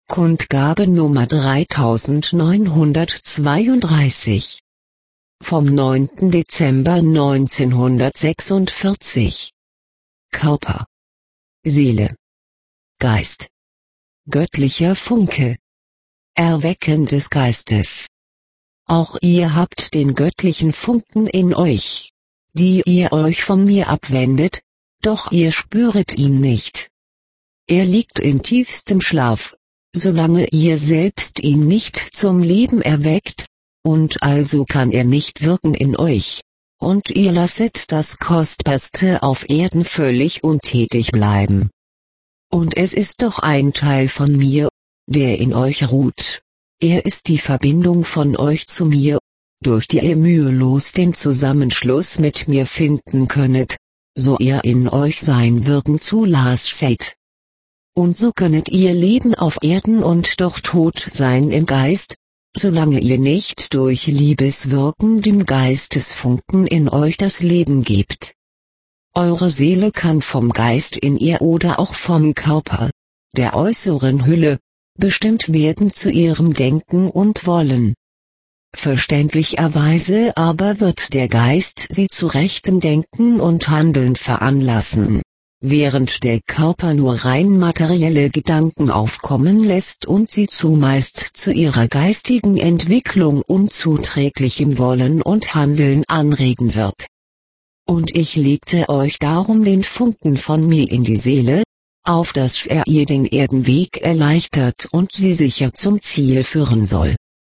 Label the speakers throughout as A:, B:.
A: Kundgabe Nummer 3932. Vom 9. Dezember 1946. Körper, Seele, Geist, göttlicher Funke, Erwecken des Geistes. Auch ihr habt den göttlichen Funken in euch, die ihr euch von mir abwendet, doch ihr spüret ihn nicht. Er liegt in tiefstem Schlaf, solange ihr selbst ihn nicht zum Leben erweckt, und also kann er nicht wirken in euch, und ihr lasset das Kostbarste auf Erden völlig untätig bleiben. Und es ist doch ein Teil von mir, der in euch ruht. Er ist die Verbindung von euch zu mir, durch die ihr mühelos den Zusammenschluss mit mir finden könnet, so ihr in euch sein Wirken zulasset. Und so könnet ihr leben auf Erden und doch tot sein im Geist, solange ihr nicht durch Liebeswirken dem Geistesfunken in euch das Leben gebt. Eure Seele kann vom Geist in ihr oder auch vom Körper, der äußeren Hülle, bestimmt werden zu ihrem Denken und Wollen. Verständlicherweise aber wird der Geist sie zu rechtem Denken und Handeln veranlassen, während der Körper nur rein materielle Gedanken aufkommen lässt und sie zumeist zu ihrer geistigen Entwicklung unzuträglichem Wollen und Handeln anregen wird. Und ich legte euch darum den Funken von mir in die Seele, auf dass er ihr den Erdenweg erleichtert und sie sicher zum Ziel führen soll.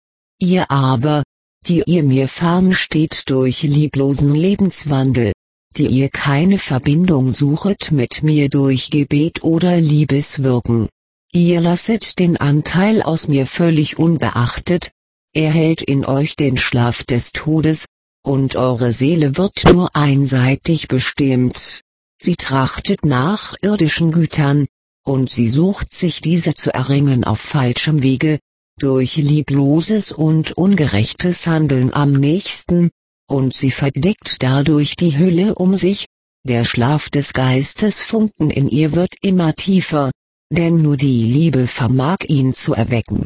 A: Ihr aber, die ihr mir fern steht durch lieblosen Lebenswandel, die ihr keine Verbindung suchet mit mir durch Gebet oder Liebeswirken, ihr lasset den Anteil aus mir völlig unbeachtet, er hält in euch den Schlaf des Todes, und eure Seele wird nur einseitig bestimmt. Sie trachtet nach irdischen Gütern, und sie sucht sich diese zu erringen auf falschem Wege, durch liebloses und ungerechtes Handeln am nächsten, und sie verdeckt dadurch die Hülle um sich, der Schlaf des Geistesfunken in ihr wird immer tiefer, denn nur die Liebe vermag ihn zu erwecken.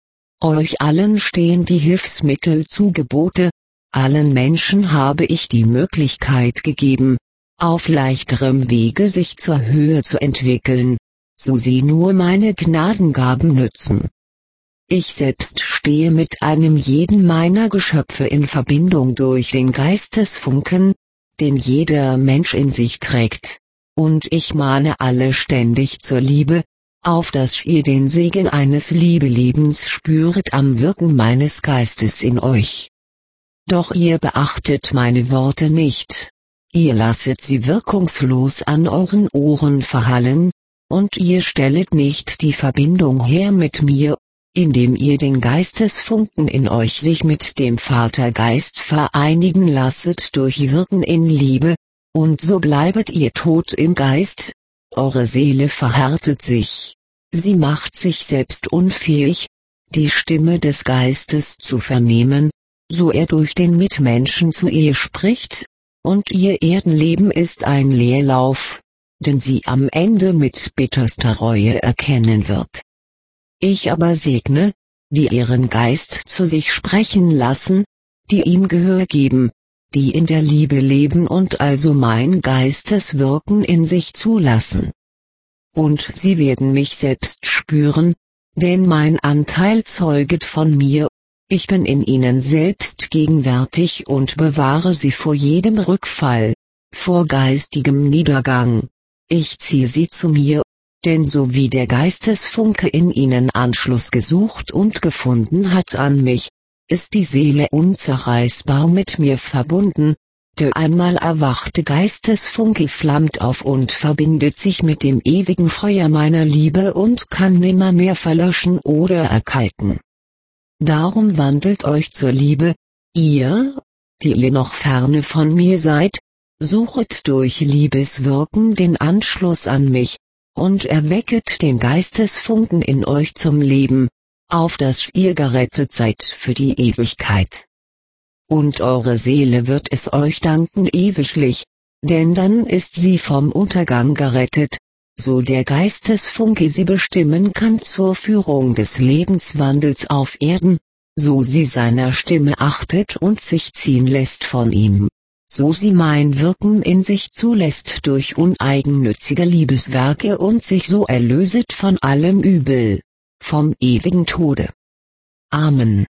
A: Euch allen stehen die Hilfsmittel zu Gebote, allen Menschen habe ich die Möglichkeit gegeben, auf leichterem Wege sich zur Höhe zu entwickeln, so sie nur meine Gnadengaben nützen. Ich selbst stehe mit einem jeden meiner Geschöpfe in Verbindung durch den Geistesfunken, den jeder Mensch in sich trägt, und ich mahne alle ständig zur Liebe, auf dass ihr den Segen eines Liebelebens spüret am Wirken meines Geistes in euch. Doch ihr beachtet meine Worte nicht, ihr lasset sie wirkungslos an euren Ohren verhallen, und ihr stellet nicht die Verbindung her mit mir, indem ihr den Geistesfunken in euch sich mit dem Vatergeist vereinigen lasset durch Wirken in Liebe, und so bleibet ihr tot im Geist, eure Seele verhärtet sich, sie macht sich selbst unfähig, die Stimme des Geistes zu vernehmen, so er durch den Mitmenschen zu ihr spricht, und ihr Erdenleben ist ein Leerlauf, den sie am Ende mit bitterster Reue erkennen wird. Ich aber segne, die ihren Geist zu sich sprechen lassen, die ihm Gehör geben, die in der Liebe leben und also mein Geisteswirken in sich zulassen. Und sie werden mich selbst spüren, denn mein Anteil zeuget von mir, ich bin in ihnen selbst gegenwärtig und bewahre sie vor jedem Rückfall, vor geistigem Niedergang. Ich ziehe sie zu mir, denn so wie der Geistesfunke in ihnen Anschluss gesucht und gefunden hat an mich, ist die Seele unzerreißbar mit mir verbunden, der einmal erwachte Geistesfunke flammt auf und verbindet sich mit dem ewigen Feuer meiner Liebe und kann nimmermehr verlöschen oder erkalten. Darum wandelt euch zur Liebe, ihr, die ihr noch ferne von mir seid, suchet durch Liebeswirken den Anschluss an mich, und erwecket den Geistesfunken in euch zum Leben, auf dass ihr gerettet seid für die Ewigkeit. Und eure Seele wird es euch danken ewiglich, denn dann ist sie vom Untergang gerettet, so der Geistesfunke sie bestimmen kann zur Führung des Lebenswandels auf Erden, so sie seiner Stimme achtet und sich ziehen lässt von ihm, so sie mein Wirken in sich zulässt durch uneigennützige Liebeswerke und sich so erlöset von allem Übel, vom ewigen Tode. Amen.